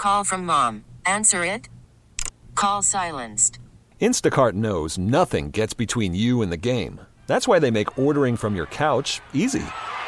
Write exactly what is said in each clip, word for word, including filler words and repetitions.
call from mom. Answer it. Call silenced. Instacart knows nothing gets between you and the game. That's why they make ordering from your couch easy.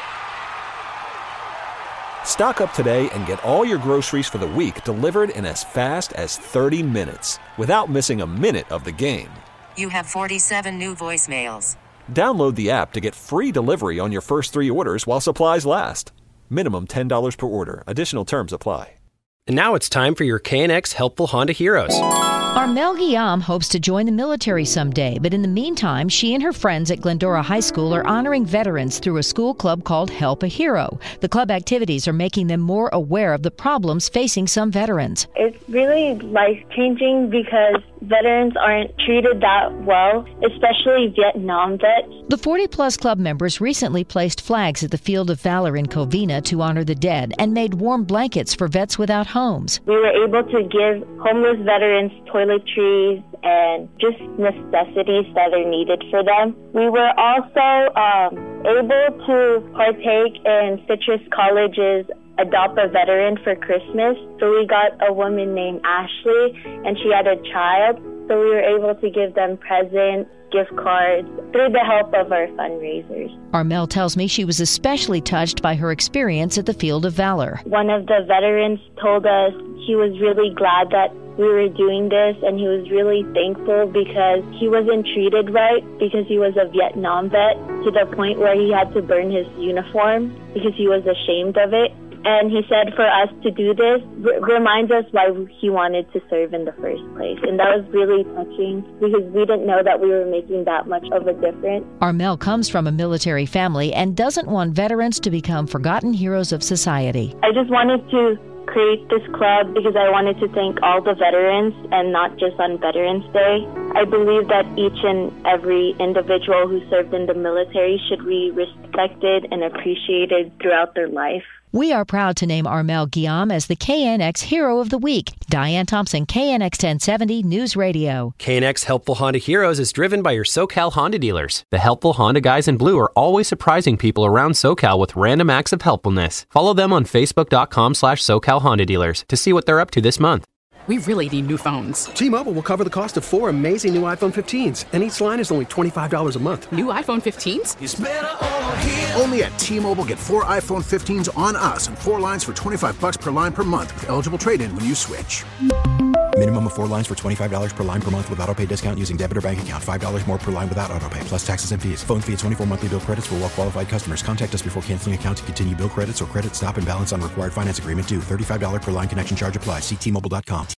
Stock up today and get all your groceries for the week delivered in as fast as thirty minutes without missing a minute of the game. You have forty-seven new voicemails. Download the app to get free delivery on your first three orders while supplies last. Minimum ten dollars per order. Additional terms apply. And now it's time for your K N X Helpful Honda Heroes. Armel Guillaume hopes to join the military someday, but in the meantime, she and her friends at Glendora High School are honoring veterans through a school club called Help a Hero. The club activities are making them more aware of the problems facing some veterans. It's really life-changing because veterans aren't treated that well, especially Vietnam vets. The forty-plus club members recently placed flags at the Field of Valor in Covina to honor the dead and made warm blankets for vets without homes. We were able to give homeless veterans toiletries and just necessities that are needed for them. We were also um, able to partake in Citrus College's Adopt a Veteran for Christmas. So we got a woman named Ashley, and she had a child. So we were able to give them presents, gift cards, through the help of our fundraisers. Armel tells me she was especially touched by her experience at the Field of Valor. One of the veterans told us he was really glad that we were doing this, and he was really thankful because he wasn't treated right because he was a Vietnam vet, to the point where he had to burn his uniform because he was ashamed of it. And he said for us to do this r- reminds us why he wanted to serve in the first place. And that was really touching because we didn't know that we were making that much of a difference. Armel comes from a military family and doesn't want veterans to become forgotten heroes of society. I just wanted to create this club because I wanted to thank all the veterans and not just on Veterans Day. I believe that each and every individual who served in the military should be respected and appreciated throughout their life. We are proud to name Armel Guillaume as the K N X Hero of the Week. Diane Thompson, K N X ten seventy News Radio. K N X Helpful Honda Heroes is driven by your SoCal Honda dealers. The helpful Honda guys in blue are always surprising people around SoCal with random acts of helpfulness. Follow them on Facebook.com slash SoCal Honda dealers to see what they're up to this month. We really need new phones. T-Mobile will cover the cost of four amazing new iPhone fifteens, and each line is only twenty-five dollars a month. New iPhone fifteens? It's better over here. Only at T-Mobile, get four iPhone fifteens on us and four lines for twenty-five dollars per line per month with eligible trade-in when you switch. Minimum of four lines for twenty-five dollars per line per month with autopay discount using debit or bank account. five dollars more per line without autopay, plus taxes and fees. Phone fee at twenty-four monthly bill credits for well-qualified customers. Contact us before canceling account to continue bill credits or credit stop and balance on required finance agreement due. thirty-five dollars per line connection charge applies. See T Mobile dot com.